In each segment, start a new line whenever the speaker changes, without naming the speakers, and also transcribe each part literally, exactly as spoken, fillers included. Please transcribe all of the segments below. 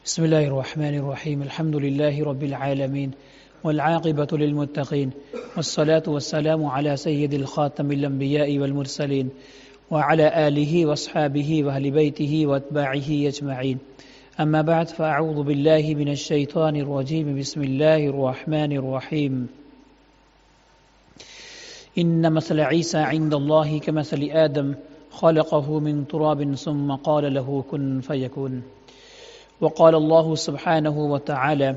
بسم الله الرحمن الرحيم الحمد لله رب العالمين والعاقبة للمتقين والصلاة والسلام على سيد الخاتم الأنبياء والمرسلين وعلى آله وأصحابه وأهل بيته وأتباعه أجمعين أما بعد فأعوذ بالله من الشيطان الرجيم بسم الله الرحمن الرحيم إن مثل عيسى عند الله كمثل آدم خلقه من تراب ثم قال له كن فيكون وقال الله سبحانه وتعالى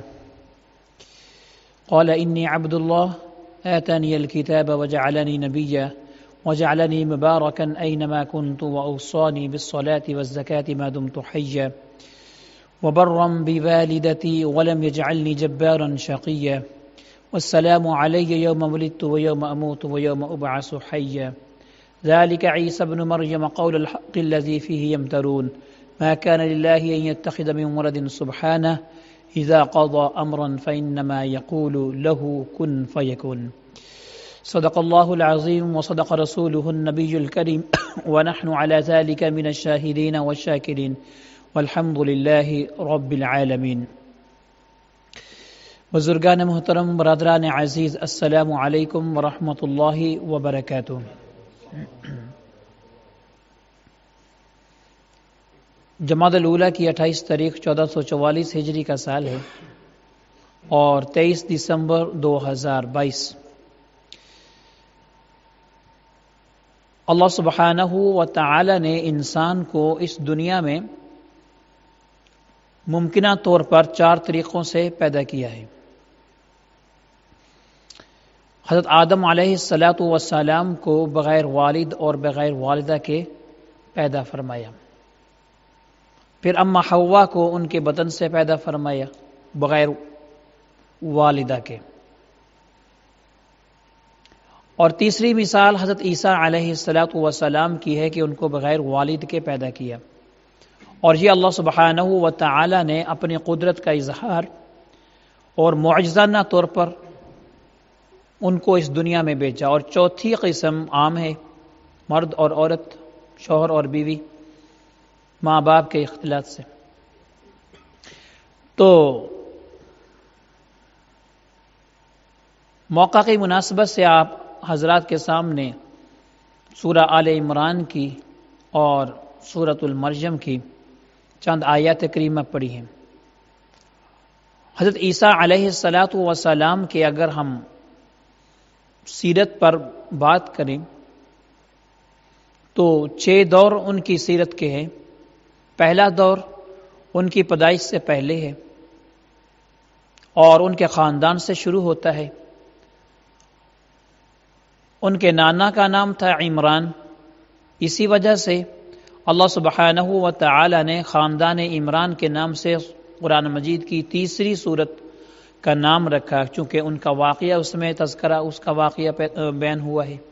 قال إني عبد الله آتاني الكتاب وجعلني نبيا وجعلني مباركا أينما كنت وأوصاني بالصلاة والزكاة ما دمت حيا وبرا بوالدتي ولم يجعلني جبارا شقيا والسلام علي يوم ولدت ويوم أموت ويوم أبعث حيا ذلك عيسى ابن مريم قول الحق الذي فيه يمترون ما كان لله أن يتخذ من ولد سبحانه إذا قضى أمرا فإنما يقول له كن فيكون صدق الله العظيم وصدق رسوله النبي الكريم ونحن على ذلك من الشاهدين والشاكرين والحمد لله رب العالمين. بزرگان محترم، برادران عزیز، السلام علیکم ورحمۃ اللہ وبرکاتہ. جمادی الاولیٰ کی اٹھائیس تاریخ چودہ سو چوالیس ہجری کا سال ہے اور تیئیس دسمبر دو ہزار بائیس. اللہ سبحانہ و تعالی نے انسان کو اس دنیا میں ممکنہ طور پر چار طریقوں سے پیدا کیا ہے. حضرت آدم علیہ الصلاۃ والسلام کو بغیر والد اور بغیر والدہ کے پیدا فرمایا. پھر اما حوا کو ان کے بدن سے پیدا فرمایا بغیر والدہ کے. اور تیسری مثال حضرت عیسیٰ علیہ الصلاۃ والسلام کی ہے کہ ان کو بغیر والد کے پیدا کیا. اور یہ اللہ سبحانہ و تعالی نے اپنی قدرت کا اظہار اور معجزانہ طور پر ان کو اس دنیا میں بھیجا. اور چوتھی قسم عام ہے، مرد اور عورت، شوہر اور بیوی، ماں باپ کے اختلاط سے. تو موقع کی مناسبت سے آپ حضرات کے سامنے سورہ آل عمران کی اور سورۃ المریم کی چند آیات کریمہ پڑھی ہیں. حضرت عیسیٰ علیہ الصلاۃ والسلام کے اگر ہم سیرت پر بات کریں تو چھ دور ان کی سیرت کے ہیں. پہلا دور ان کی پیدائش سے پہلے ہے اور ان کے خاندان سے شروع ہوتا ہے. ان کے نانا کا نام تھا عمران. اسی وجہ سے اللہ سبحانہ و تعالی نے خاندان عمران کے نام سے قرآن مجید کی تیسری سورت کا نام رکھا، چونکہ ان کا واقعہ اس میں تذکرہ اس کا واقعہ بیان ہوا ہے.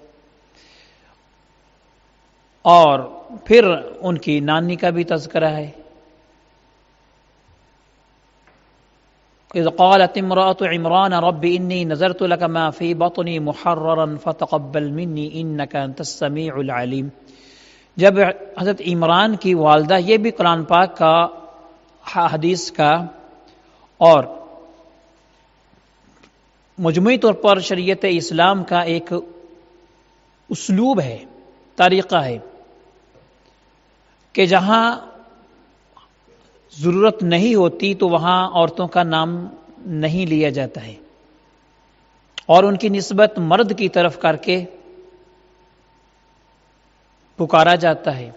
اور پھر ان کی نانی کا بھی تذکرہ ہے. اذ قالت امرأة عمران رب انی نذرت لك ما في بطنی محررا فتقبل منی انك انت السمیع العلیم. جب حضرت عمران کی والدہ، یہ بھی قرآن پاک کا حدیث کا اور مجموعی طور پر شریعت اسلام کا ایک اسلوب ہے، طریقہ ہے کہ جہاں ضرورت نہیں ہوتی تو وہاں عورتوں کا نام نہیں لیا جاتا ہے اور ان کی نسبت مرد کی طرف کر کے پکارا جاتا ہے.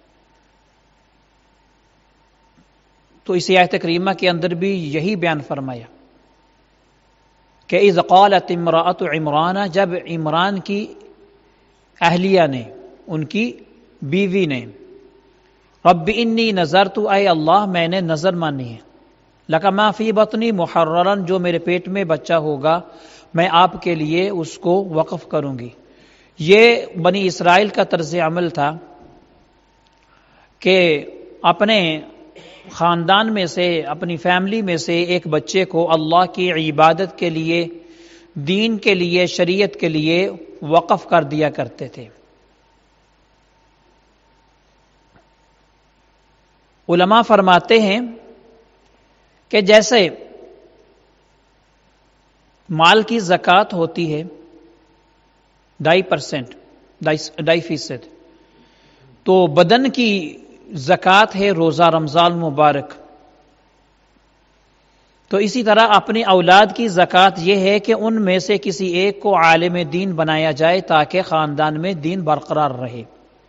تو اس آیت کریمہ کے اندر بھی یہی بیان فرمایا کہ اذ قالت امرأۃ عمران، جب عمران کی اہلیہ نے، ان کی بیوی نے، رب انی نذرت، اے اللہ میں نے نظر مانی ہے، لک ما فی بطنی محررا، جو میرے پیٹ میں بچہ ہوگا میں آپ کے لیے اس کو وقف کروں گی. یہ بنی اسرائیل کا طرز عمل تھا کہ اپنے خاندان میں سے، اپنی فیملی میں سے ایک بچے کو اللہ کی عبادت کے لیے، دین کے لیے، شریعت کے لیے وقف کر دیا کرتے تھے. علماء فرماتے ہیں کہ جیسے مال کی زکوٰۃ ہوتی ہے ڈھائی پرسینٹ ڈھائی فیصد، تو بدن کی زکوٰۃ ہے روزہ رمضان مبارک. تو اسی طرح اپنی اولاد کی زکوٰۃ یہ ہے کہ ان میں سے کسی ایک کو عالم دین بنایا جائے تاکہ خاندان میں دین برقرار رہے.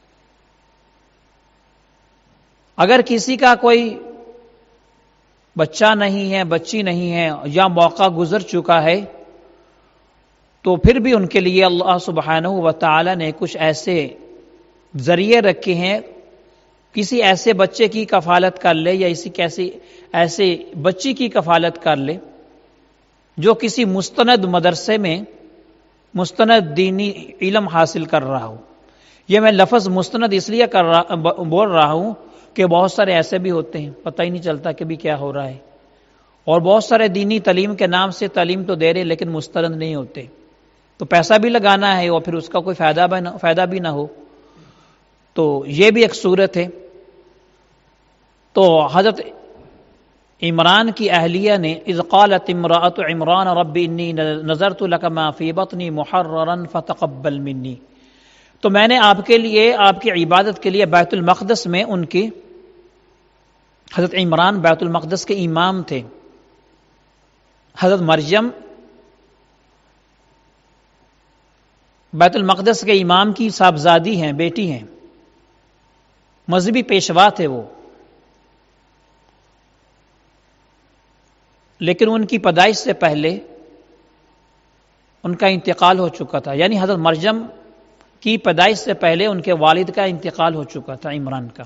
اگر کسی کا کوئی بچہ نہیں ہے، بچی نہیں ہے، یا موقع گزر چکا ہے، تو پھر بھی ان کے لیے اللہ سبحانہ و تعالی نے کچھ ایسے ذریعے رکھے ہیں. کسی ایسے بچے کی کفالت کر لے یا اسی کیسی ایسے بچی کی کفالت کر لے جو کسی مستند مدرسے میں مستند دینی علم حاصل کر رہا ہو. یہ میں لفظ مستند اس لیے کر رہا بول رہا ہوں کہ بہت سارے ایسے بھی ہوتے ہیں پتہ ہی نہیں چلتا کہ بھی کیا ہو رہا ہے، اور بہت سارے دینی تعلیم کے نام سے تعلیم تو دے رہے لیکن مستند نہیں ہوتے. تو پیسہ بھی لگانا ہے اور پھر اس کا کوئی فائدہ بھی نہ فائدہ بھی نہ ہو، تو یہ بھی ایک صورت ہے. تو حضرت عمران کی اہلیہ نے اذ قالت امرأۃ عمران رب انی نذرت لک ما فی بطنی محررا فتقبل منی، تو میں نے آپ کے لیے آپ کی عبادت کے لیے بیت المقدس میں ان کی حضرت عمران بیت المقدس کے امام تھے. حضرت مریم بیت المقدس کے امام کی صاحبزادی ہیں، بیٹی ہیں، مذہبی پیشوا تھے وہ، لیکن ان کی پیدائش سے پہلے ان کا انتقال ہو چکا تھا. یعنی حضرت مریم کی پیدائش سے پہلے ان کے والد کا انتقال ہو چکا تھا عمران کا.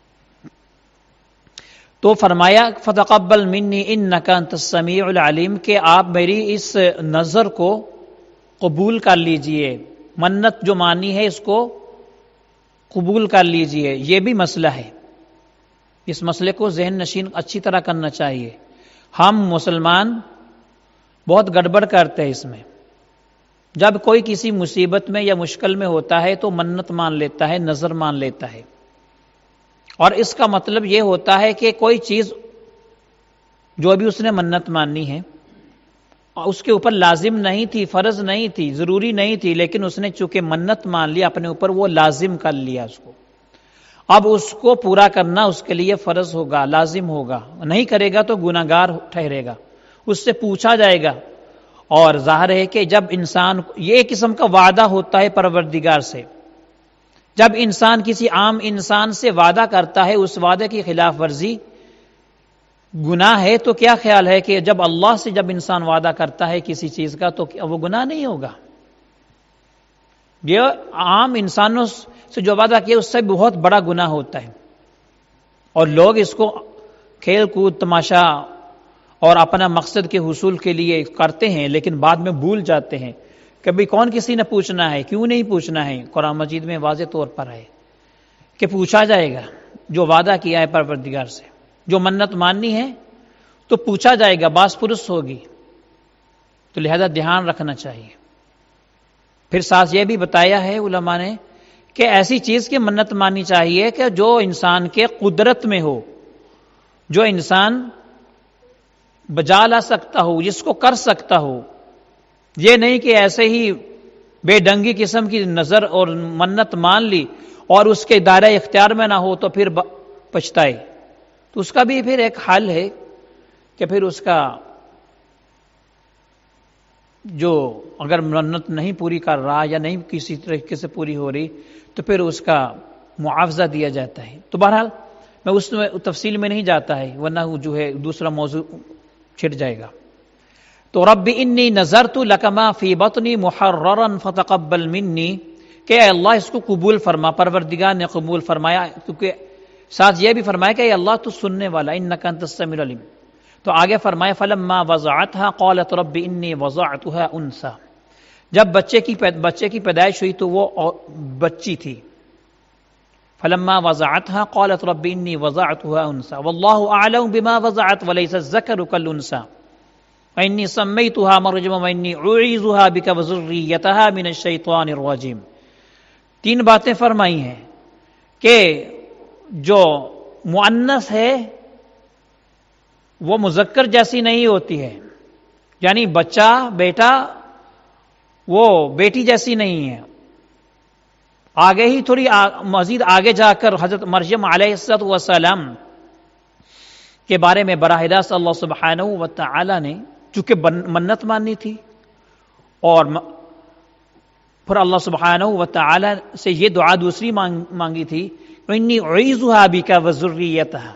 تو فرمایا فتقبل منی انک انت السمیع العلیم کہ آپ میری اس نظر کو قبول کر لیجئے، منت جو مانی ہے اس کو قبول کر لیجئے. یہ بھی مسئلہ ہے، اس مسئلے کو ذہن نشین اچھی طرح کرنا چاہیے. ہم مسلمان بہت گڑبڑ کرتے ہیں اس میں. جب کوئی کسی مصیبت میں یا مشکل میں ہوتا ہے تو منت مان لیتا ہے، نظر مان لیتا ہے، اور اس کا مطلب یہ ہوتا ہے کہ کوئی چیز جو بھی اس نے منت ماننی ہے اس کے اوپر لازم نہیں تھی، فرض نہیں تھی، ضروری نہیں تھی، لیکن اس نے چونکہ منت مان لی اپنے اوپر، وہ لازم کر لیا اس کو. اب اس کو پورا کرنا اس کے لیے فرض ہوگا، لازم ہوگا. نہیں کرے گا تو گناہگار ٹھہرے گا، اس سے پوچھا جائے گا. اور ظاہر ہے کہ جب انسان، یہ ایک قسم کا وعدہ ہوتا ہے پروردگار سے، جب انسان کسی عام انسان سے وعدہ کرتا ہے اس وعدے کی خلاف ورزی گناہ ہے، تو کیا خیال ہے کہ جب اللہ سے جب انسان وعدہ کرتا ہے کسی چیز کا تو وہ گناہ نہیں ہوگا؟ یہ عام انسانوں سے جو وعدہ کیا اس سے بہت بڑا گناہ ہوتا ہے، اور لوگ اس کو کھیل کود تماشا اور اپنا مقصد کے حصول کے لیے کرتے ہیں، لیکن بعد میں بھول جاتے ہیں. کبھی کون کسی نے پوچھنا ہے؟ کیوں نہیں پوچھنا ہے؟ قرآن مجید میں واضح طور پر ہے کہ پوچھا جائے گا. جو وعدہ کیا ہے پروردگار سے، جو منت ماننی ہے تو پوچھا جائے گا، باس پرس ہوگی. تو لہذا دھیان رکھنا چاہیے. پھر ساتھ یہ بھی بتایا ہے علماء نے کہ ایسی چیز کی منت ماننی چاہیے کہ جو انسان کے قدرت میں ہو، جو انسان بجا لا سکتا ہو، جس کو کر سکتا ہو. یہ نہیں کہ ایسے ہی بے ڈنگی قسم کی نظر اور منت مان لی اور اس کے دائرہ اختیار میں نہ ہو تو پھر پچھتائے. تو اس کا بھی پھر ایک حل ہے کہ پھر اس کا جو اگر منت نہیں پوری کر رہا یا نہیں کسی طریقے سے پوری ہو رہی تو پھر اس کا معاوضہ دیا جاتا ہے. تو بہرحال میں اس میں تفصیل میں نہیں جاتا ہے ورنہ جو ہے دوسرا موضوع چھٹ جائے گا. تو رب انی نذرت لک ما فی بطنی محررا فتقبل منی کہ اے اللہ اس کو قبول فرما. پروردگار نے قبول فرمایا، کیونکہ ساتھ یہ بھی فرمایا کہ اے اللہ تو سننے والا، انک انت السمیع العلیم. تو آگے فرمایا فلما وضعتها قالت رب انی وضعتها انثى، جب بچے کی بچے کی پیدائش ہوئی تو وہ بچی تھی. فلما وضعتها قالت رب انی وضعتها انثى والله اعلم بما وضعت وليس الذكر كالانثى وانی سمیتها مریم وانی اعیذها بک وذریتها من الشیطان الرجیم. تین باتیں فرمائی ہیں کہ جو مؤنث ہے وہ مذکر جیسی نہیں ہوتی ہے، یعنی بچہ بیٹا وہ بیٹی جیسی نہیں ہے. آگے ہی تھوڑی مزید آگے جا کر حضرت مریم علیہ السلام کے بارے میں براہ راست اللہ سبحانہ و تعالی نے چونکہ منت ماننی تھی اور پھر اللہ سبحانہ و تعالی سے یہ دعا دوسری مانگی تھی، انی اعیذھا بک وذریتھا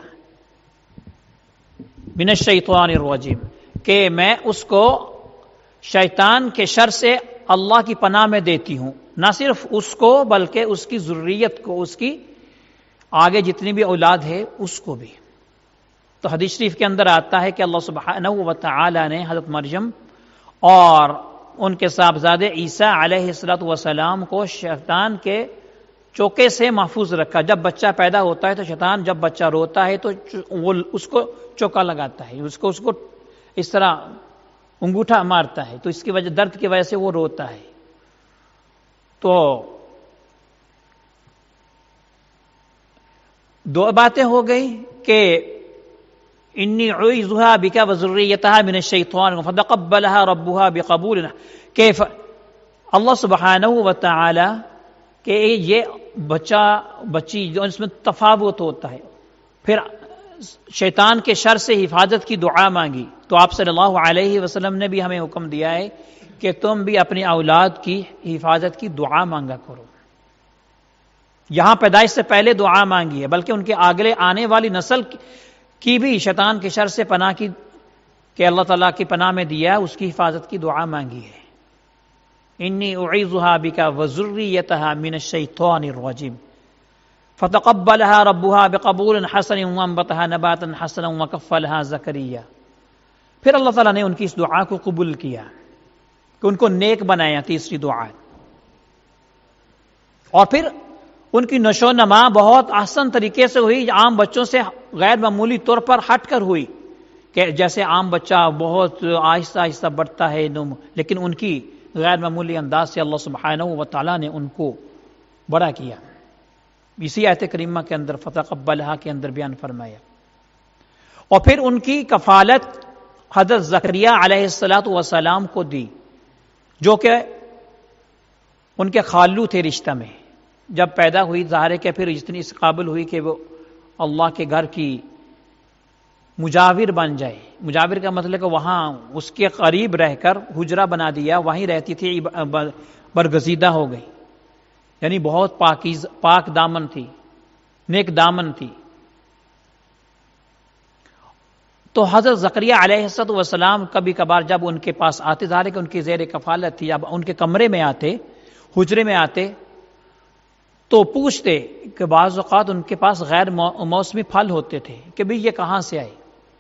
من الشیطان الرجیم، کہ میں اس کو شیطان کے شر سے اللہ کی پناہ میں دیتی ہوں، نہ صرف اس کو بلکہ اس کی ذریت کو، اس کی آگے جتنی بھی اولاد ہے اس کو بھی. تو حدیث شریف کے اندر آتا ہے کہ اللہ سبحانہ و تعالی نے حضرت مریم اور ان کے صاحبزادے عیسیٰ علیہ الصلوۃ والسلام کو شیطان کے چوکے سے محفوظ رکھا. جب بچہ پیدا ہوتا ہے تو شیطان جب بچہ روتا ہے تو وہ اس کو چوکا لگاتا ہے، اس کو اس کو اس طرح انگوٹھا مارتا ہے، تو اس کی وجہ درد کی وجہ سے وہ روتا ہے. تو دو باتیں ہو گئی کہ انی اعوذھا بک وذریتھا من الشیطان فتقبلها ربها بقبول، کہ اللہ سبحانہ و تعالی کہ یہ بچہ بچی جو اس میں تفاوت ہوتا ہے، پھر شیطان کے شر سے حفاظت کی دعا مانگی. تو آپ صلی اللہ علیہ وسلم نے بھی ہمیں حکم دیا ہے کہ تم بھی اپنی اولاد کی حفاظت کی دعا مانگا کرو. یہاں پیدائش سے پہلے دعا مانگی ہے، بلکہ ان کے آگے آنے والی نسل کی بھی شیطان کے شر سے پناہ کی کہ اللہ تعالیٰ کی پناہ میں دیا، اس کی حفاظت کی دعا مانگی ہے. انی اعیذھا بک وذریتھا من الشیطان الرجیم فتقبلها ربها بقبول حسن وانبتها نباتا حسنا وکفلها زکریا. پھر اللہ تعالیٰ نے ان کی اس دعا کو قبول کیا کہ ان کو نیک بنایا. تیسری دعا، اور پھر ان کی نشو و نما بہت احسن طریقے سے ہوئی، عام بچوں سے غیر معمولی طور پر ہٹ کر ہوئی، کہ جیسے عام بچہ بہت آہستہ آہستہ بڑھتا ہے، لیکن ان کی غیر معمولی انداز سے اللہ سبحانہ و تعالیٰ نے ان کو بڑا کیا. اسی آیت کریمہ کے اندر فتقبلھا کے اندر بیان فرمایا. اور پھر ان کی کفالت حضرت زکریا علیہ الصلوۃ والسلام کو دی، جو کہ ان کے خالو تھے رشتہ میں. جب پیدا ہوئی ظاہر ہے کہ پھر اتنی اس قابل ہوئی کہ وہ اللہ کے گھر کی مجاور بن جائے. مجاور کا مطلب کہ وہاں اس کے قریب رہ کر حجرہ بنا دیا، وہیں رہتی تھی، برگزیدہ ہو گئی، یعنی بہت پاکیز پاک دامن تھی، نیک دامن تھی. تو حضرت زکریا علیہ السلام کبھی کبھار جب ان کے پاس آتے، ظاہر ہے کہ ان کی زیر کفالت تھی، اب ان کے کمرے میں آتے، حجرے میں آتے تو پوچھتے کہ بعض اوقات ان کے پاس غیر موسمی پھل ہوتے تھے کہ بھئی یہ کہاں سے آئے.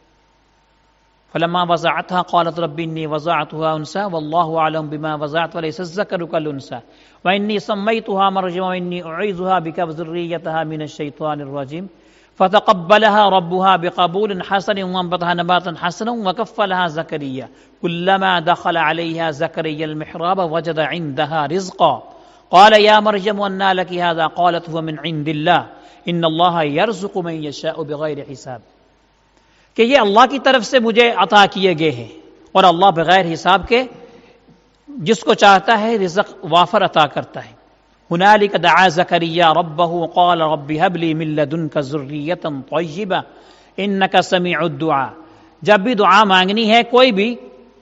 فلما وضعتها قالت رب انی وضعتها انثى والله اعلم بما وضعت وليس الذكر كالانثى واني سميتها مريم واني اعيذها بك وذريتها من الشيطان الرجيم فتقبلها ربها بقبول حسن وانبتها نباتا حسنا وكفلها زكريا كلما دخل عليها زكريا المحراب وجد عندها رزقا قال يا مريم أنى لك هذا قالت هو من عند الله ان الله يرزق من يشاء بغیر حساب. کہ یہ اللہ کی طرف سے مجھے عطا کیے گئے ہیں اور اللہ بغیر حساب کے جس کو چاہتا ہے رزق وافر عطا کرتا ہے. هنالك دعا زكريا ربه قال رب هب لي من لدنك ذرية طيبة انك سميع الدعاء. جب بھی دعا مانگنی ہے کوئی بھی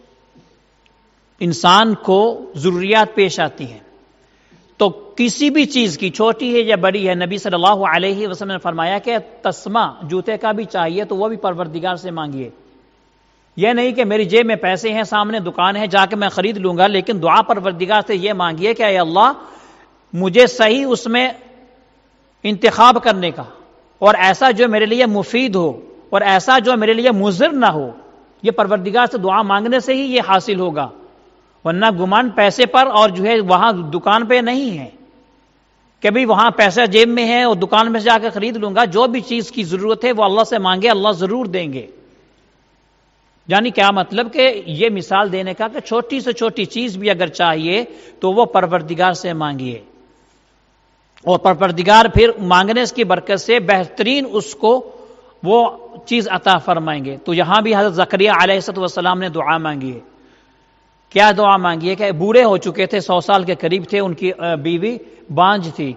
انسان کو ضروریات پیش آتی ہیں تو کسی بھی چیز کی، چھوٹی ہے یا بڑی ہے، نبی صلی اللہ علیہ وسلم نے فرمایا کہ تسمہ جوتے کا بھی چاہیے تو وہ بھی پروردگار سے مانگیے. یہ نہیں کہ میری جیب میں پیسے ہیں، سامنے دکان ہے، جا کے میں خرید لوں گا، لیکن دعا پروردگار سے یہ مانگیے کہ اے اللہ مجھے صحیح اس میں انتخاب کرنے کا، اور ایسا جو میرے لیے مفید ہو اور ایسا جو میرے لیے مضر نہ ہو. یہ پروردگار سے دعا مانگنے سے ہی یہ حاصل ہوگا، ورنہ گمان پیسے پر اور جو ہے وہاں دکان پہ نہیں ہے کہ بھی وہاں پیسہ جیب میں ہے اور دکان میں سے جا کے خرید لوں گا. جو بھی چیز کی ضرورت ہے وہ اللہ سے مانگے، اللہ ضرور دیں گے. یعنی کیا مطلب کہ یہ مثال دینے کا کہ چھوٹی سے چھوٹی چیز بھی اگر چاہیے تو وہ پروردگار سے مانگیے، اور پروردگار پھر مانگنے کی برکت سے بہترین اس کو وہ چیز عطا فرمائیں گے. تو یہاں بھی حضرت زکریا علیہ السلام نے دعا مانگی ہے. کیا دعا مانگی ہے؟ کہ بوڑھے ہو چکے تھے، سو سال کے قریب تھے، ان کی بیوی بانجھ تھی،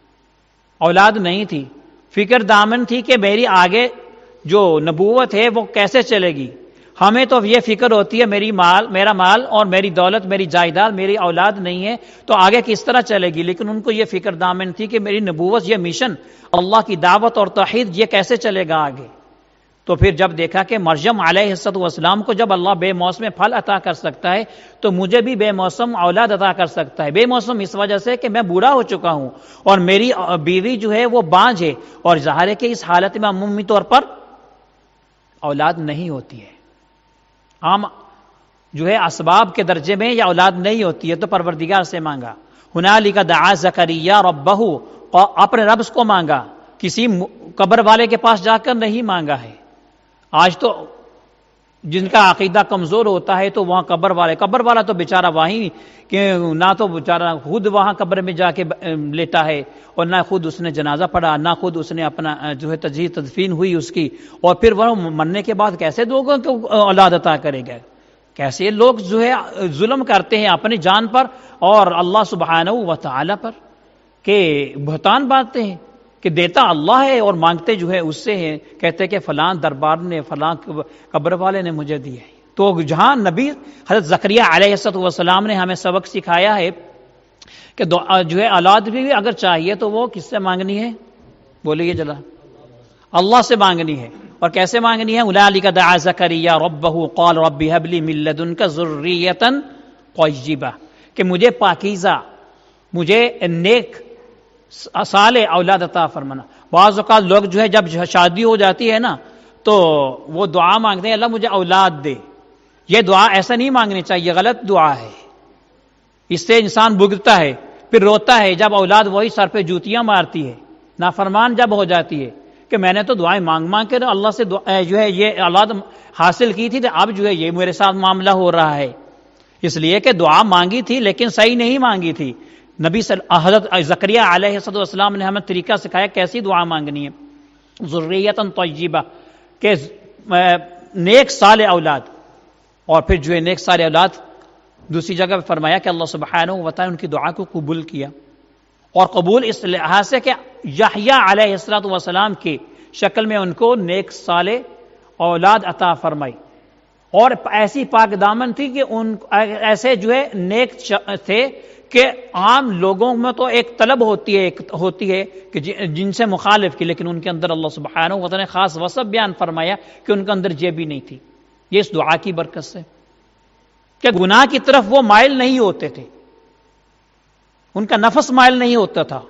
اولاد نہیں تھی، فکر دامن تھی کہ میری آگے جو نبوت ہے وہ کیسے چلے گی. ہمیں تو یہ فکر ہوتی ہے میری مال میرا مال اور میری دولت، میری جائیداد، میری اولاد نہیں ہے تو آگے کس طرح چلے گی. لیکن ان کو یہ فکر دامن تھی کہ میری نبوت، یہ مشن، اللہ کی دعوت اور توحید، یہ کیسے چلے گا آگے. تو پھر جب دیکھا کہ مریم علیہ السلام کو جب اللہ بے موسم پھل عطا کر سکتا ہے تو مجھے بھی بے موسم اولاد عطا کر سکتا ہے. بے موسم اس وجہ سے کہ میں بوڑھا ہو چکا ہوں اور میری بیوی جو ہے وہ بانجھ ہے، اور ظاہر ہے کہ اس حالت میں عمومی طور پر اولاد نہیں ہوتی ہے. عام جو ہے اسباب کے درجے میں یا اولاد نہیں ہوتی ہے تو پروردگار سے مانگا. ہنالک دعا زکریا ربہ، اور اپنے رب کو مانگا، کسی قبر والے کے پاس جا کر نہیں مانگا ہے. آج تو جن کا عقیدہ کمزور ہوتا ہے تو وہاں قبر والے قبر والا تو بیچارہ وہیں کہ نہ تو بیچارہ خود وہاں قبر میں جا کے لیٹا ہے اور نہ خود اس نے جنازہ پڑھا، نہ خود اس نے اپنا جو ہے تجہیز تدفین ہوئی اس کی، اور پھر وہ مرنے کے بعد کیسے لوگوں کو اولاد عطا کرے گا. کیسے لوگ جو ہے ظلم کرتے ہیں اپنی جان پر اور اللہ سبحانہ و تعالی پر، کہ بہتان باندھتے ہیں کہ دیتا اللہ ہے اور مانگتے جو ہے اس سے ہیں. کہتے کہ فلاں دربار نے، فلاں قبر والے نے مجھے دی ہے. تو جہاں نبی حضرت زکریا علیہ السلام نے ہمیں سبق سکھایا ہے کہ جو ہے اولاد بھی اگر چاہیے تو وہ کس سے مانگنی ہے؟ بولیے جلا، اللہ سے مانگنی ہے. اور کیسے مانگنی ہے؟ اولئک دعا زکریا ربہ قال رب هب لی من لدنک ذریۃ طیبہ، کہ مجھے پاکیزہ، مجھے نیک صالح اولاد عطا فرمانا. بعض اوقات لوگ جو ہے جب شادی ہو جاتی ہے نا تو وہ دعا مانگتے ہیں اللہ مجھے اولاد دے. یہ دعا ایسا نہیں مانگنی چاہیے، غلط دعا ہے. اس سے انسان بھگتا ہے، پھر روتا ہے جب اولاد وہی سر پہ جوتیاں مارتی ہے، نافرمان جب ہو جاتی ہے کہ میں نے تو دعائیں مانگ مانگ کے اللہ سے جو ہے یہ اولاد حاصل کی تھی، تو اب جو ہے یہ میرے ساتھ معاملہ ہو رہا ہے. اس لیے کہ دعا مانگی تھی لیکن صحیح نہیں مانگی تھی. نبی صلی حضرت زکریا علیہ السلام نے ہمیں طریقہ سکھایا کیسی دعا مانگنی ہے. ذریۃ طیبہ، کہ نیک صالح اولاد. اور پھر جو ہے نیک صالح اولاد دوسری جگہ پہ فرمایا کہ اللہ سبحانہ و تعالی ان کی دعا کو قبول کیا. اور قبول اس لحاظ سے کہ یحییٰ علیہ السلام کی شکل میں ان کو نیک صالح اولاد عطا فرمائی. اور ایسی پاک دامن تھی کہ ان ایسے جو ہے نیک تھے کہ عام لوگوں میں تو ایک طلب ہوتی ہے ایک ہوتی ہے کہ جن سے مخالف کی، لیکن ان کے اندر اللہ سبحانہ و تعالی نے خاص وصف بیان فرمایا کہ ان کے اندر یہ بھی نہیں تھی. یہ اس دعا کی برکت سے کہ گناہ کی طرف وہ مائل نہیں ہوتے تھے، ان کا نفس مائل نہیں ہوتا تھا.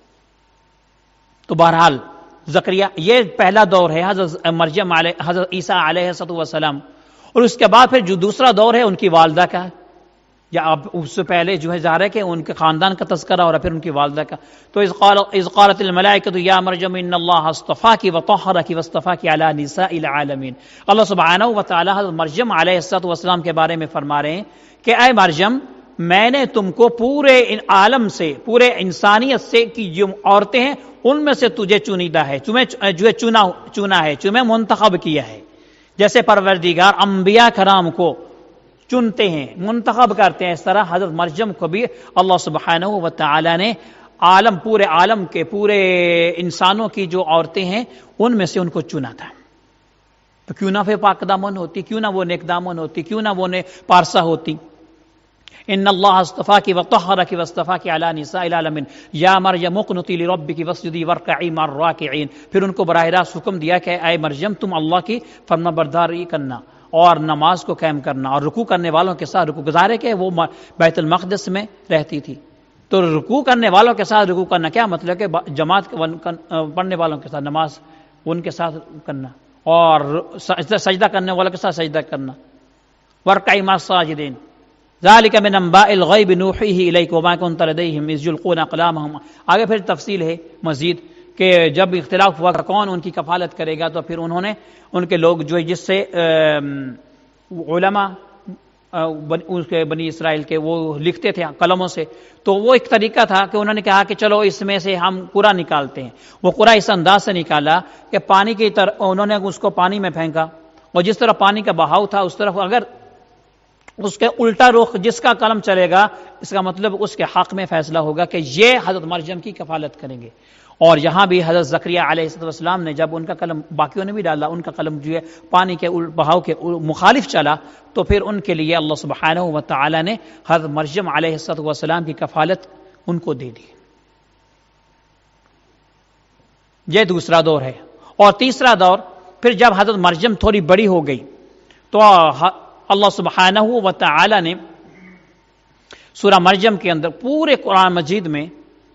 تو بہرحال زکریا یہ پہلا دور ہے حضرت مریم علیہ حضرت عیسیٰ علیہ السلام. اور اس کے بعد پھر جو دوسرا دور ہے ان کی والدہ کا، یا اب اس سے پہلے جو ہے ظاہر ہے کہ ان کے خاندان کا تذکرہ اور پھر ان کی والدہ کا. تو اذ قالت الملائکۃ یا مریم ان اللہ اصطفاک وطہرک واصطفاک علی نساء العالمین. اللہ سبحانہ و تعالی حضرت مریم علیہ السلام کے بارے میں فرما رہے ہیں کہ اے مریم، میں نے تم کو پورے عالم سے، پورے انسانیت سے کی جو عورتیں ہیں ان میں سے تجھے چنیدہ ہے، تمہیں جو ہے چنا چنا ہے، تمہیں منتخب کیا ہے. جیسے پروردگار انبیاء کرام کو چنتے ہیں، منتخب کرتے ہیں، اس طرح حضرت مریم کو بھی اللہ سبحانہ و تعالی نے عالم پورے عالم کے پورے انسانوں کی جو عورتیں ہیں ان میں سے ان کو چنا تھا. تو کیوں نہ پھر پاک دامن ہوتی، کیوں نہ وہ نیک دامن ہوتی، کیوں نہ وہ پارسا ہوتی. ان اللہ اصطفاک وطہرک واصطفاک علی نساء العالمین یا مریم اقنتی لربک واسجدی وارکعی مع الراکعین. پھر ان کو براہ راست حکم دیا کہ اے مریم تم اللہ کی فرما برداری کرنا اور نماز کو قائم کرنا اور رکوع کرنے والوں کے ساتھ رکوع. گزارے کہ وہ بیت المقدس میں رہتی تھی تو رکوع کرنے والوں کے ساتھ رکوع کرنا کیا مطلب کہ جماعت پڑھنے والوں کے ساتھ نماز ان کے ساتھ کرنا اور سجدہ کرنے والوں کے ساتھ سجدہ کرنا. وارکعی مع الساجدین ذالک من انباء الغیب نوحیہ الیک وما کنت لدیہم اذ یلقون اقلامہم. آگے پھر تفصیل ہے مزید کہ جب اختلاف ہوا کون ان کی کفالت کرے گا تو پھر انہوں نے ان کے لوگ جو جس سے علماء اس کے بنی اسرائیل کے وہ لکھتے تھے قلموں سے، تو وہ ایک طریقہ تھا کہ انہوں نے کہا کہ چلو اس میں سے ہم قرآ نکالتے ہیں. وہ قرآ اس انداز سے نکالا کہ پانی کی طرح انہوں نے اس کو پانی میں پھینکا، اور جس طرح پانی کا بہاؤ تھا اس طرف اگر اس کے الٹا رخ جس کا قلم چلے گا، اس کا مطلب اس کے حق میں فیصلہ ہوگا کہ یہ حضرت مریم کی کفالت کریں گے. اور یہاں بھی حضرت زکریا علیہ السلام نے جب ان کا قلم، باقیوں نے بھی ڈالا، ان کا قلم جو ہے پانی کے بہاؤ کے مخالف چلا، تو پھر ان کے لیے اللہ سبحانہ و تعالی نے حضرت مریم علیہ السلام کی کفالت ان کو دے دی. یہ دوسرا دور ہے. اور تیسرا دور، پھر جب حضرت مریم تھوڑی بڑی ہو گئی تو اللہ سبحانہ و تعالی نے سورہ مریم کے اندر پورے قرآن مجید میں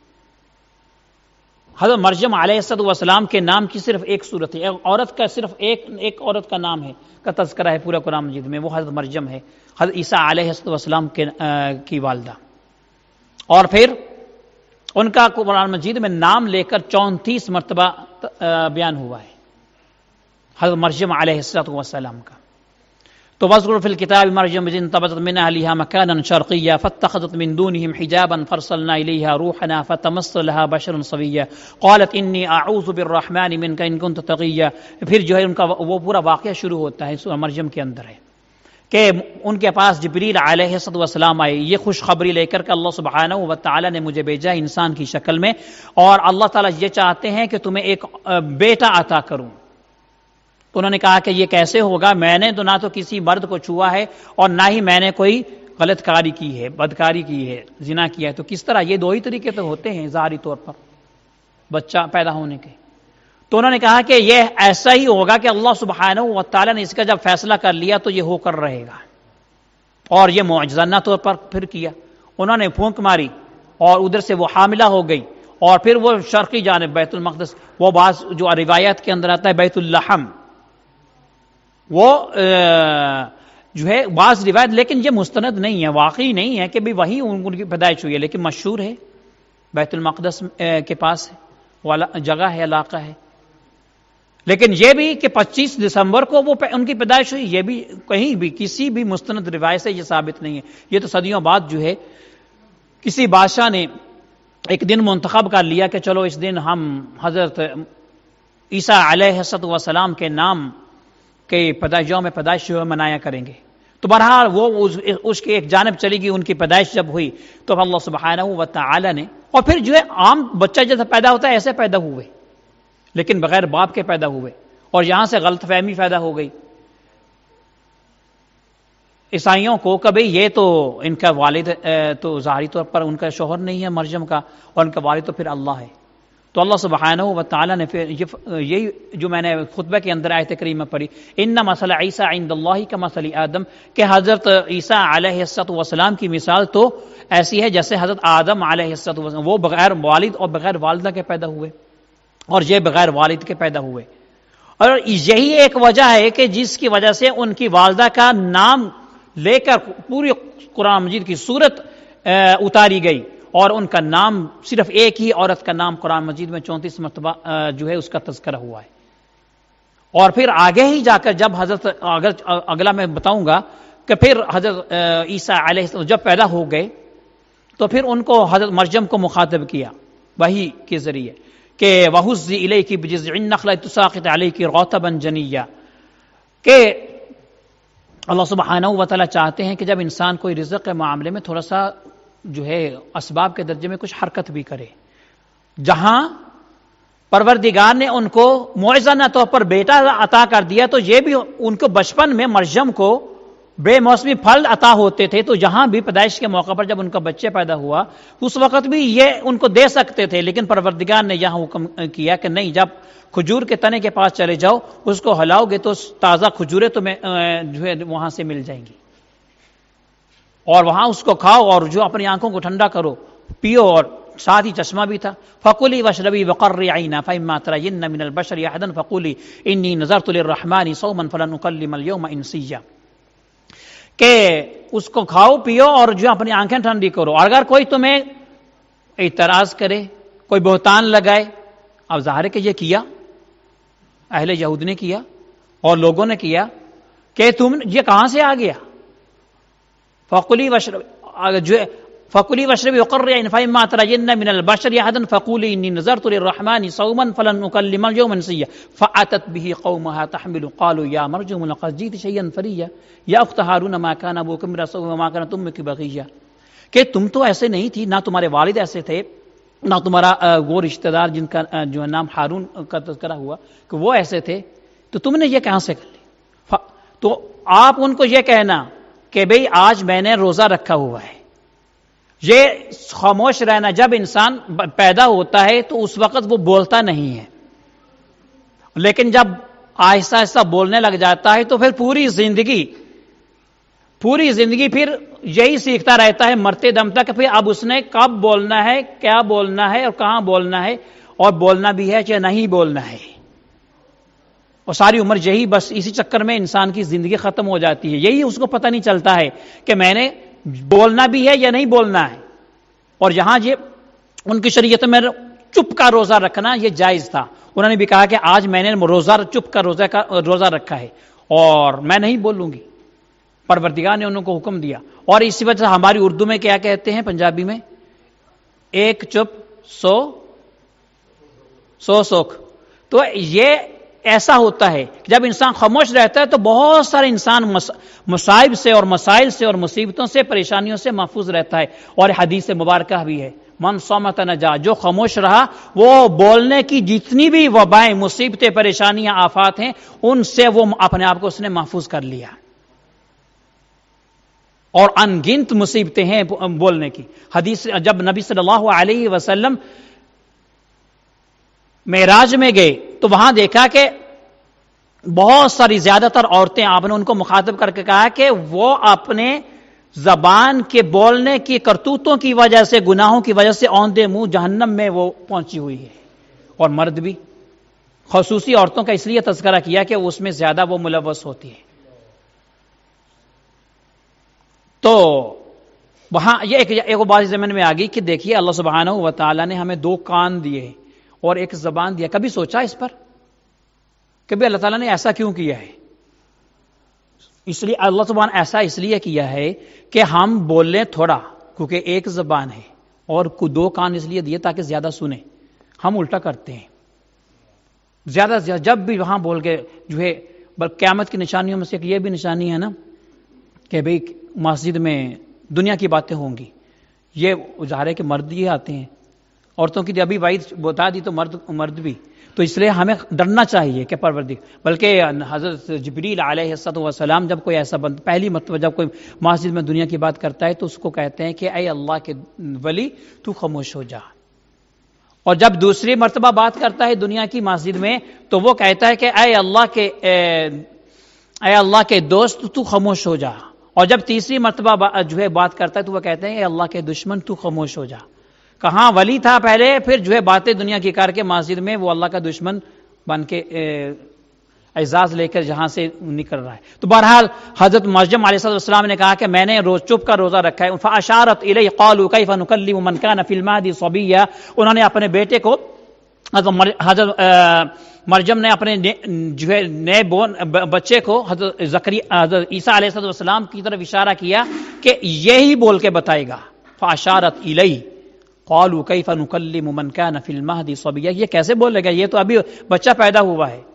حضرت مریم علیہ السلام کے نام کی صرف ایک صورت ہے، ایک عورت کا صرف ایک ایک عورت کا نام ہے کا تذکرہ ہے پورا قرآن مجید میں، وہ حضرت مریم ہے، حضرت عیسیٰ علیہ السلام کے کی والدہ. اور پھر ان کا قرآن مجید میں نام لے کر چونتیس مرتبہ بیان ہوا ہے حضرت مریم علیہ السلام کا. تو وَاذْكُرْ فِي الْكِتَابِ مَرْيَمَ إِذِ انتَبَذَتْ مِنْ أَهْلِهَا مَكَانًا شَرْقِيًّا فَاتَّخَذَتْ مِنْ دُونِهِمْ حِجَابًا فَأَرْسَلْنَا إِلَيْهَا رُوحَنَا فَتَمَثَّلَ لَهَا بَشَرٌ سَوِيًّا قَالَتْ إِنِّي أَعُوذُ بِالرَّحْمَنِ مِنْكَ إِن كُنتَ تَقِيًّا. پھر جو ہے ان کا وہ پورا واقعہ شروع ہوتا ہے سورہ مریم کے اندر ہے کہ ان کے پاس جبریل علیہ السلام آئے یہ خوشخبری لے کر کہ اللہ سبحانہ و تعالی نے مجھے بھیجا انسان کی شکل میں، اور اللہ تعالیٰ یہ چاہتے ہیں کہ تمہیں ایک بیٹا عطا کروں. تو انہوں نے کہا کہ یہ کیسے ہوگا، میں نے تو نہ تو کسی مرد کو چھوا ہے اور نہ ہی میں نے کوئی غلط کاری کی ہے، بدکاری کی ہے، زنا کیا ہے، تو کس طرح؟ یہ دو ہی طریقے تو ہوتے ہیں ظاہری طور پر بچہ پیدا ہونے کے. تو انہوں نے کہا کہ یہ ایسا ہی ہوگا کہ اللہ سبحانہ و تعالی نے اس کا جب فیصلہ کر لیا تو یہ ہو کر رہے گا. اور یہ معجزانہ طور پر پھر کیا، انہوں نے پھونک ماری اور ادھر سے وہ حاملہ ہو گئی، اور پھر وہ شرقی جانب بیت المقدس، وہ بعض جو روایات کے اندر آتا ہے بیت اللحم، وہ جو ہے بعض روایت، لیکن یہ مستند نہیں ہے، واقعی نہیں ہے کہ بھی وہی ان کی پیدائش ہوئی ہے، لیکن مشہور ہے بیت المقدس کے پاس والا جگہ ہے، علاقہ ہے. لیکن یہ بھی کہ پچیس دسمبر کو وہ ان کی پیدائش ہوئی، یہ بھی کہیں بھی کسی بھی مستند روایت سے یہ ثابت نہیں ہے. یہ تو صدیوں بعد جو ہے کسی بادشاہ نے ایک دن منتخب کر لیا کہ چلو اس دن ہم حضرت عیسیٰ علیہ السلام کے نام کہ پیدائش یوم پیدائش منایا کریں گے. تو بہرحال وہ اس کی ایک جانب چلی گئی. ان کی پیدائش جب ہوئی تو اللہ سبحانہ و تعالی نے، اور پھر جو ہے عام بچہ جیسا پیدا ہوتا ہے ایسے پیدا ہوئے، لیکن بغیر باپ کے پیدا ہوئے، اور یہاں سے غلط فہمی پیدا ہو گئی عیسائیوں کو کہ بھئی یہ تو ان کا والد تو ظاہری طور پر ان کا شوہر نہیں ہے مریم کا، اور ان کا والد تو پھر اللہ ہے. تو اللہ سبحانہ و تعالی نے پھر یہی جو میں نے خطبہ کے اندر آیت کریمہ پڑھی، ان مثل عیسیٰ عند اللہ کمثل آدم، کہ حضرت عیسیٰ علیہ السلام کی مثال تو ایسی ہے جیسے حضرت آدم علیہ السلام، وہ بغیر والد اور بغیر والدہ کے پیدا ہوئے، اور یہ بغیر والد کے پیدا ہوئے. اور یہی ایک وجہ ہے کہ جس کی وجہ سے ان کی والدہ کا نام لے کر پوری قرآن مجید کی صورت اتاری گئی، اور ان کا نام صرف ایک ہی عورت کا نام قرآن مجید میں چونتیس مرتبہ جو ہے اس کا تذکرہ ہوا ہے. اور پھر آگے ہی جا کر جب حضرت اگر اگلا میں بتاؤں گا کہ پھر حضرت عیسیٰ علیہ السلام جب پیدا ہو گئے تو پھر ان کو حضرت مریم کو مخاطب کیا وحی کے ذریعے کہ وَهُزِّ إِلَيْكِ بِجِذْعِ النَّخْلَةِ تُسَاقِطْ عَلَيْكِ رُطَبًا جَنِيًّا، کہ اللہ سبحانہ و تعالیٰ چاہتے ہیں کہ جب انسان کوئی رزق کے معاملے میں تھوڑا سا جو ہے اسباب کے درجے میں کچھ حرکت بھی کرے، جہاں پروردگار نے ان کو معجزانہ طور پر بیٹا عطا کر دیا، تو یہ بھی ان کو بچپن میں مریم کو بے موسمی پھل عطا ہوتے تھے، تو جہاں بھی پیدائش کے موقع پر جب ان کا بچہ پیدا ہوا اس وقت بھی یہ ان کو دے سکتے تھے، لیکن پروردگار نے یہاں حکم کیا کہ نہیں، جب کھجور کے تنے کے پاس چلے جاؤ اس کو ہلاؤ گے تو تازہ کھجوریں تمہیں جو ہے وہاں سے مل جائیں گی، اور وہاں اس کو کھاؤ اور جو اپنی آنکھوں کو ٹھنڈا کرو، پیو، اور ساتھ ہی چشمہ بھی تھا. فَقُلِي وَاشْرَبِي وَقَرِّي عَيْنًا فَإِمَّا تَرَيِنَّ مِنَ الْبَشَرِ أَحَدًا فَقُولِي إِنِّي نَذَرْتُ لِلرَّحْمَنِ صَوْمًا فَلَنْ أُكَلِّمَ الْيَوْمَ إِنْسِيًّا، کہ اس کو کھاؤ پیو اور جو اپنی آنکھیں ٹھنڈی کرو. اور اگر کوئی تمہیں اعتراض کرے، کوئی بہتان لگائے، اب ظاہر ہے کہ یہ کیا اہل یہود نے کیا اور لوگوں نے کیا کہ تم یہ کہاں سے آ گیا، فقلی وشرب جو فقلی وشرب وقرعن فإما ترين من البشر أحدا فقولي إني نذرت للرحمن صوما فلن أكلم اليوم إنسيا فأتت به قومها تحمل قالوا يا مريم لقد جئت شيئا فريا يا أخت هارون ما كان أبوك امرأ سوء وما كانت أمك بغيا کہ تم تو ایسے نہیں تھی، نہ تمہارے والد ایسے تھے، نہ تمہارا وہ رشتہ دار جن کا جو نام ہارون کا تذکرہ ہوا کہ وہ ایسے تھے، تو تم نے یہ کہاں سے کر لی؟ تو آپ ان کو یہ کہنا کہ بھئی آج میں نے روزہ رکھا ہوا ہے. یہ خاموش رہنا، جب انسان پیدا ہوتا ہے تو اس وقت وہ بولتا نہیں ہے، لیکن جب آہستہ آہستہ بولنے لگ جاتا ہے تو پھر پوری زندگی پوری زندگی پھر یہی سیکھتا رہتا ہے مرتے دم تک. پھر اب اس نے کب بولنا ہے، کیا بولنا ہے اور کہاں بولنا ہے، اور بولنا بھی ہے یا نہیں بولنا ہے. اور ساری عمر یہی بس اسی چکر میں انسان کی زندگی ختم ہو جاتی ہے. یہی اس کو پتہ نہیں چلتا ہے کہ میں نے بولنا بھی ہے یا نہیں بولنا ہے. اور یہاں یہ ان کی شریعت میں چپ کا روزہ رکھنا یہ جائز تھا. انہوں نے بھی کہا کہ آج میں نے روزہ چپ کا روزہ کا روزہ رکھا ہے اور میں نہیں بولوں گی. پروردگار نے انہوں کو حکم دیا. اور اسی وجہ سے ہماری اردو میں کیا کہتے ہیں پنجابی میں، ایک چپ سو سو سوکھ. تو یہ ایسا ہوتا ہے جب انسان خاموش رہتا ہے تو بہت سارے انسان مصائب سے اور مسائل سے اور مصیبتوں سے پریشانیوں سے محفوظ رہتا ہے. اور حدیث مبارکہ بھی ہے من صامت نجا، جو خاموش رہا وہ بولنے کی جتنی بھی وبائیں مصیبتیں پریشانیاں آفات ہیں ان سے وہ اپنے آپ کو اس نے محفوظ کر لیا. اور ان گنت مصیبتیں ہیں بولنے کی. حدیث جب نبی صلی اللہ علیہ وسلم معراج میں گئے تو وہاں دیکھا کہ بہت ساری زیادہ تر عورتیں، آپ نے ان کو مخاطب کر کے کہا کہ وہ اپنے زبان کے بولنے کی کرتوتوں کی وجہ سے، گناہوں کی وجہ سے اوندے منہ جہنم میں وہ پہنچی ہوئی ہے. اور مرد بھی، خصوصی عورتوں کا اس لیے تذکرہ کیا کہ اس میں زیادہ وہ ملوث ہوتی ہے. تو وہاں یہ ایک ایک بات زمین میں آ گئی کہ دیکھیے اللہ سبحانہ و تعالیٰ نے ہمیں دو کان دیے اور ایک زبان دیا. کبھی سوچا اس پر کہ بھی اللہ تعالیٰ نے ایسا کیوں کیا ہے؟ اس لیے اللہ سبحانہ ایسا اس لیے کیا ہے کہ ہم بولیں تھوڑا، کیونکہ ایک زبان ہے، اور دو کان اس لیے دیے تاکہ زیادہ سنیں. ہم الٹا کرتے ہیں زیادہ زیادہ. جب بھی وہاں بول کے جو ہے قیامت کی نشانیوں میں سے ایک یہ بھی نشانی ہے نا کہ بھئی مسجد میں دنیا کی باتیں ہوں گی. یہ ظاہر ہے کہ مرد یہ آتے ہیں، عورتوں کی ابھی وعید بتا دی تو مرد مرد بھی. تو اس لیے ہمیں ڈرنا چاہیے کہ پروردگار، بلکہ حضرت جبریل علیہ السلام جب کوئی ایسا بند پہلی مرتبہ جب کوئی مسجد میں دنیا کی بات کرتا ہے تو اس کو کہتے ہیں کہ اے اللہ کے ولی تو خاموش ہو جا. اور جب دوسری مرتبہ بات کرتا ہے دنیا کی مسجد میں تو وہ کہتا ہے کہ اے اللہ کے اے اللہ کے دوست تو خاموش ہو جا. اور جب تیسری مرتبہ جو ہے بات کرتا ہے تو وہ کہتے ہیں اے اللہ کے دشمن تو خاموش ہو جا. کہاں ولی تھا پہلے، پھر جو ہے باتیں دنیا کی کر کے مسجد میں وہ اللہ کا دشمن بن کے اعزاز لے کر جہاں سے نکل رہا ہے. تو بہرحال حضرت مریم علیہ السلام نے کہا کہ میں نے روز چپ کا روزہ رکھا ہے. فاشارت الیہ قالوا کیف نکلم من کان فی المہد صبیا. انہوں نے اپنے بیٹے کو، حضرت مریم نے اپنے جو ہے نئے بون بچے کو حضرت زکریا حضرت عیسیٰ علیہ السلام کی طرف اشارہ کیا کہ یہی بول کے بتائے گا. فاشارت الیہ قالوا کیف نکلم من کان فی المہد صبیا. یہ کیسے بولے گا، یہ تو ابھی بچہ پیدا ہوا ہے.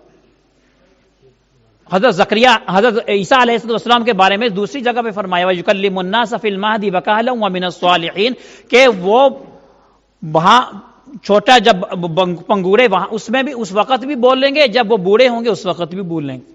حضرت زکریا حضرت عیسیٰ علیہ السلام کے بارے میں دوسری جگہ پہ فرمایا وَيُكَلِّمُ النَّاسَ فِي الْمَهْدِ وَكَهْلًا وَمِنَ الصَّالِحِينَ کہ وہ وہاں چھوٹا جب پنگورے وہاں اس میں بھی اس وقت بھی بول لیں گے، جب وہ بوڑھے ہوں گے اس وقت بھی بول لیں گے.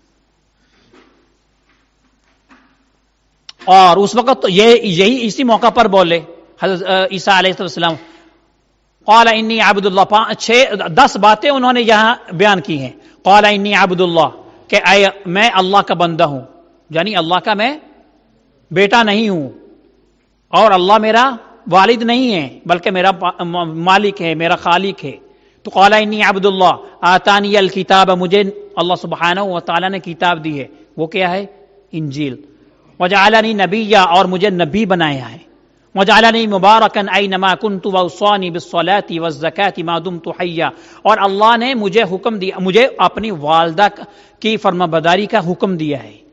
اور اس وقت تو یہ یہی اسی موقع پر بولے حضرت عیسیٰ علیہ السلام قال انی عبد اللہ. چھ دس باتیں انہوں نے یہاں بیان کی ہیں. قال انی عبد اللہ کہ میں اللہ کا بندہ ہوں، یعنی اللہ کا میں بیٹا نہیں ہوں، اور اللہ میرا والد نہیں ہے بلکہ میرا مالک ہے، میرا خالق ہے. تو قال انی عبد اللہ آتانی الکتاب، مجھے اللہ سبحانہ و تعالی نے کتاب دی ہے، وہ کیا ہے؟ انجیل. وجعلنی نبیا، اور مجھے نبی بنایا ہے. وجعلنی مبارکا اینما کنت واوصانی بالصلاۃ والزکاۃ ما دمت حیا، اور اللہ نے مجھے حکم دیا، مجھے اپنی والدہ کی فرمانبرداری کا حکم دیا ہے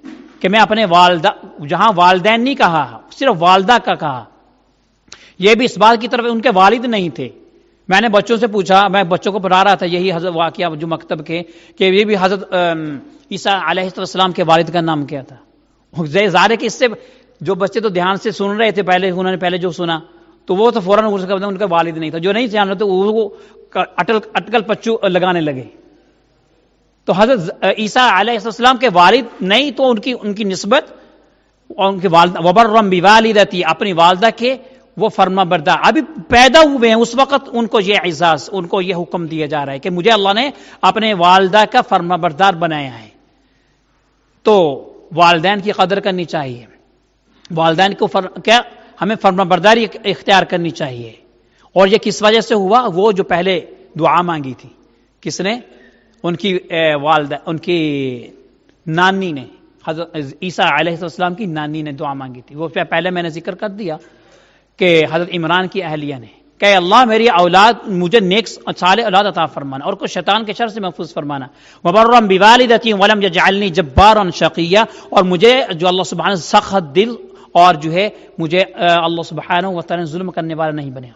کہ میں اپنے والدہ، جہاں والدین نہیں کہا، صرف والدہ کا کہا، یہ بھی اس بات کی طرف ان کے والد نہیں تھے. میں نے بچوں سے پوچھا، میں بچوں کو پڑھا رہا تھا یہی حضرت واقعہ جو مکتب کے، کہ یہ بھی حضرت عیسیٰ علیہ السلام کے والد کا نام کیا تھا. ظاہر ہے کہ اس سے جو بچے تو دھیان سے سن رہے تھے، پہلے انہوں نے پہلے جو سنا تو وہ تو فوراً ان کا والد نہیں تھا. جو نہیں جان رہے تو وہ اٹل اٹکل پچو لگانے لگے. تو حضرت عیسیٰ علیہ السلام کے والد نہیں تو ان کی ان کی نسبت اور ان کے والد وبرم بوالدتی، اپنی والدہ کے وہ فرما بردار، ابھی پیدا ہوئے ہیں اس وقت ان کو یہ اعزاز، ان کو یہ حکم دیا جا رہا ہے کہ مجھے اللہ نے اپنے والدہ کا فرما بردار بنایا ہے. تو والدین کی قدر کرنی چاہیے، والدین کو فر... کیا ہمیں فرما برداری اختیار کرنی چاہیے. اور یہ کس وجہ سے ہوا؟ وہ جو پہلے دعا مانگی تھی، کس نے؟ ان کی والدہ، ان کی نانی نے، حضرت عیسیٰ علیہ السلام کی نانی نے دعا مانگی تھی. وہ پہلے میں نے ذکر کر دیا کہ حضرت عمران کی اہلیہ نے کہ اللہ میری اولاد، مجھے نیک صالح اولاد عطا فرمانا اور کو شیطان کے شر سے محفوظ فرمانا. وبرم بوالدتی ولم یجعلنی جبارا شقیا، اور مجھے جو اللہ سبحانہ سخت دل اور جو ہے مجھے اللہ سبحانہ و تعالی ظلم کرنے والا نہیں بنیا.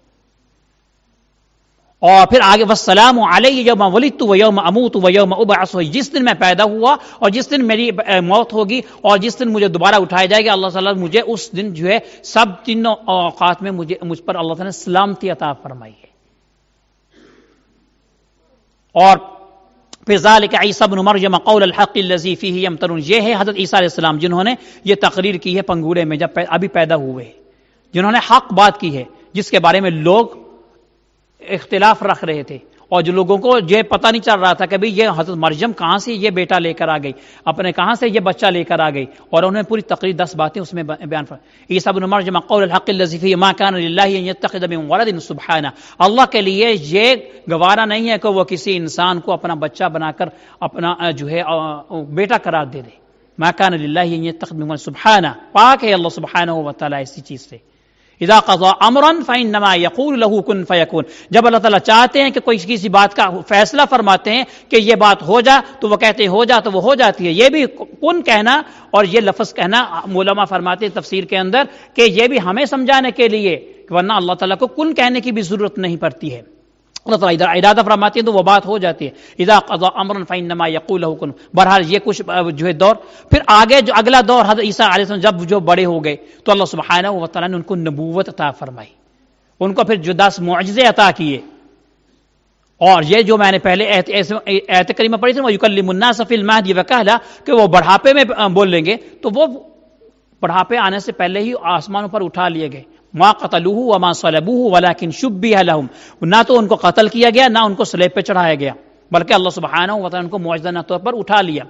اور پھر آگے والسلام علی یوم ولدت و یوم اموت و یوم ابعث، جس دن میں پیدا ہوا اور جس دن میری موت ہوگی اور جس دن مجھے دوبارہ اٹھایا جائے گا، اللہ تعالیٰ مجھے اس دن جو ہے سب تینوں اوقات میں مجھے مجھ پر اللہ تعالیٰ نے سلامتی عطا فرمائی ہے. اور پھر ذالک عیسی ابن مریم قول الحق الذی فیہ یمترون، یہ ہے حضرت عیسیٰ علیہ السلام جنہوں نے یہ تقریر کی ہے پنگورے میں جب ابھی پیدا ہوئے، جنہوں نے حق بات کی ہے جس کے بارے میں لوگ اختلاف رکھ رہے تھے اور جو لوگوں کو یہ پتہ نہیں چل رہا تھا کہ بھئی یہ حضرت مریم کہاں سے یہ بیٹا لے کر آ گئی، اپنے کہاں سے یہ بچہ لے کر آ گئی، اور انہوں نے پوری تقریر دس باتیں اس میں بیان فرمائی. عیسی ابن مریم قول الحق الذی فیہ ما کان للہ ان یتخذ من ولد سبحانہ، اللہ کے لیے یہ گوارا نہیں ہے کہ وہ کسی انسان کو اپنا بچہ بنا کر اپنا جو ہے بیٹا قرار دے دے. ما کان للہ ان یتخذ من ولد سبحانہ، پاک ہے اللہ سبحانہ و تعالی اسی چیز سے. اذا قضى امرا فانما يقول له كن فيكون، جب اللہ تعالیٰ چاہتے ہیں کہ کوئی کسی بات کا فیصلہ فرماتے ہیں کہ یہ بات ہو جا تو وہ کہتے ہیں ہو جا تو وہ ہو جاتی ہے. یہ بھی کن کہنا اور یہ لفظ کہنا علماء فرماتے ہیں تفسیر کے اندر کہ یہ بھی ہمیں سمجھانے کے لیے، ورنہ اللہ تعالیٰ کو کن کہنے کی بھی ضرورت نہیں پڑتی ہے. اللہ تعالیٰ ادھر ارادہ فرماتے ہیں تو وہ بات ہو جاتی ہے. اذا قضى امرا فانما يقول له كن. بہرحال یہ کچھ جو ہے دور، پھر آگے جو اگلا دور حضرت عیسیٰ علیہ السلام جب جو بڑے ہو گئے تو اللہ سبحانہ و تعالیٰ نے ان کو نبوت عطا فرمائی، ان کو پھر جو دس معجزے عطا کیے. اور یہ جو میں نے پہلے آیت کریمہ پڑھی تھی وَيُكَلِّمُ النَّاسَ فِي الْمَهْدِ وَكَهْلًا، کہ وہ بڑھاپے میں بولیں گے، تو وہ بڑھاپے آنے سے پہلے ہی آسمانوں پر اٹھا لیے گئے. ما قتلوه وما صلبوه ولكن شبه لهم، نہ تو ان کو قتل کیا گیا نہ ان کو صلیب پہ چڑھایا گیا، بلکہ اللہ سبحانہ و تعالیٰ ان کو معجزہ طور پر اٹھا لیا.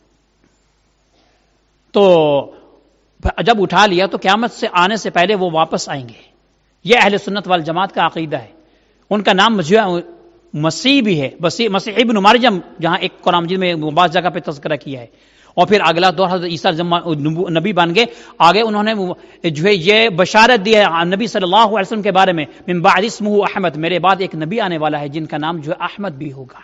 تو جب اٹھا لیا تو قیامت سے آنے سے پہلے وہ واپس آئیں گے. یہ اہل سنت والجماعت کا عقیدہ ہے. ان کا نام مسیح بھی ہے، مسیح ابن مریم، جہاں ایک قرآن مجید میں بعض جگہ پہ تذکرہ کیا ہے. اور پھر اگلا دور حضرت عیسیٰ نبی بن گئے. آگے انہوں نے جو ہے یہ بشارت دی ہے نبی صلی اللہ علیہ وسلم کے بارے میں من بعد اسمہ احمد، میرے بعد ایک نبی آنے والا ہے جن کا نام جو ہے احمد بھی ہوگا.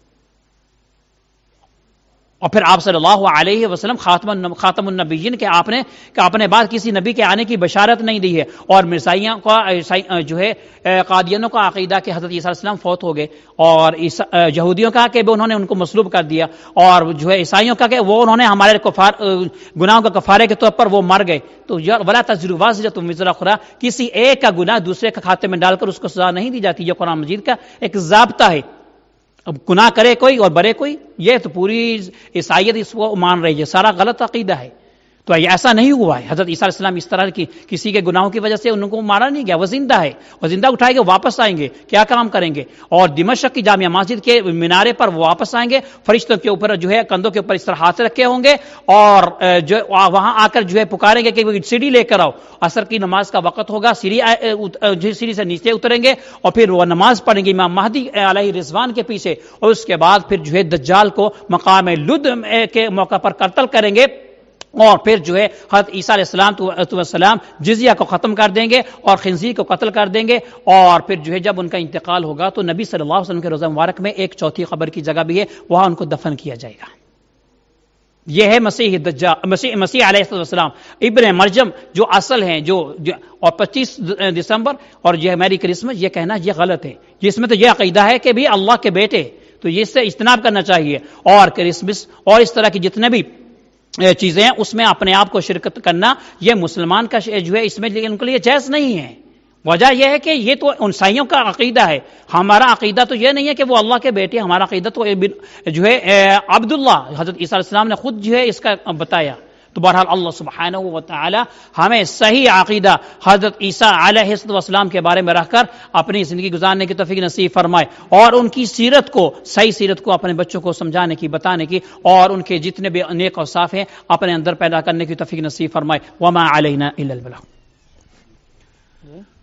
اور پھر آپ صلی اللہ علیہ وسلم خاتم خاتم النبیین کہ آپ نے کہ آپ نے بعد کسی نبی کے آنے کی بشارت نہیں دی ہے. اور مرزائیوں کا جو ہے قادیانوں کا عقیدہ کہ حضرت عیسیٰ علیہ السلام فوت ہو گئے، اور یہودیوں کا کہ انہوں نے ان کو مصلوب کر دیا، اور جو ہے عیسائیوں کا کہ وہ انہوں نے ہمارے کفار گناہوں کا کفارے کے طور پر وہ مر گئے. تو ولا تزر وازرۃ وزر اخری، کسی ایک کا گناہ دوسرے کے کھاتے میں ڈال کر اس کو سزا نہیں دی جاتی. یہ قرآن مجید کا ایک ضابطہ ہے. اب گناہ کرے کوئی اور برے کوئی، یہ تو پوری عیسائیت اس کو مان رہی ہے، سارا غلط عقیدہ ہے. تو ایسا نہیں ہوا ہے. حضرت عیسیٰ علیہ السلام اس طرح کی کسی کے گناہوں کی وجہ سے ان کو مارا نہیں گیا، وہ زندہ ہے، وہ زندہ اٹھائے گے، واپس آئیں گے، کیا کام کریں گے. اور دمشق کی جامع مسجد کے مینارے پر وہ واپس آئیں گے، فرشتوں کے اوپر جو ہے کندھوں کے اوپر اس طرح ہاتھ رکھے ہوں گے، اور جو وہاں آ کر جو ہے پکاریں گے کہ سیڑھی لے کر آؤ. عصر کی نماز کا وقت ہوگا، سیڑھی سیڑھی سے نیچے اتریں گے اور پھر وہ نماز پڑھیں گے امام مہدی علیہ رضوان کے پیچھے، اور اس کے بعد پھر جو ہے دجال کو مقام لد کے موقع پر قتل کریں گے. اور پھر جو ہے حضرت عیسیٰ علیہ السلام تو السلام جزیہ کو ختم کر دیں گے اور خنزیر کو قتل کر دیں گے. اور پھر جو ہے جب ان کا انتقال ہوگا تو نبی صلی اللہ علیہ وسلم کے روضہ مبارک میں ایک چوتھی قبر کی جگہ بھی ہے، وہاں ان کو دفن کیا جائے گا. یہ ہے مسیح دجال، مسیح مسیح علیہ السلام ابن مریم جو اصل ہیں، جو, جو اور پچیس دسمبر اور یہ میری کرسمس، یہ کہنا یہ غلط ہے. جس میں تو یہ عقیدہ ہے کہ بھی اللہ کے بیٹے، تو یہ اس سے اجتناب کرنا چاہیے. اور کرسمس اور اس طرح کی جتنے بھی چیزیں ہیں اس میں اپنے آپ کو شرکت کرنا یہ مسلمان کا جو ہے اس میں ان کے لیے جائز نہیں ہے. وجہ یہ ہے کہ یہ تو عیسائیوں کا عقیدہ ہے، ہمارا عقیدہ تو یہ نہیں ہے کہ وہ اللہ کے بیٹے، ہمارا عقیدہ تو جو ہے عبداللہ، حضرت عیسیٰ علیہ السلام نے خود جو ہے اس کا بتایا. تو بہرحال اللہ سبحانہ و تعالی ہمیں صحیح عقیدہ حضرت عیسیٰ علیہ السلام کے بارے میں رکھ کر اپنی زندگی گزارنے کی توفیق نصیب فرمائے، اور ان کی سیرت کو، صحیح سیرت کو اپنے بچوں کو سمجھانے کی، بتانے کی، اور ان کے جتنے بھی نیک اور صاف ہیں اپنے اندر پیدا کرنے کی توفیق نصیب فرمائے. وما علینا الا البلاغ.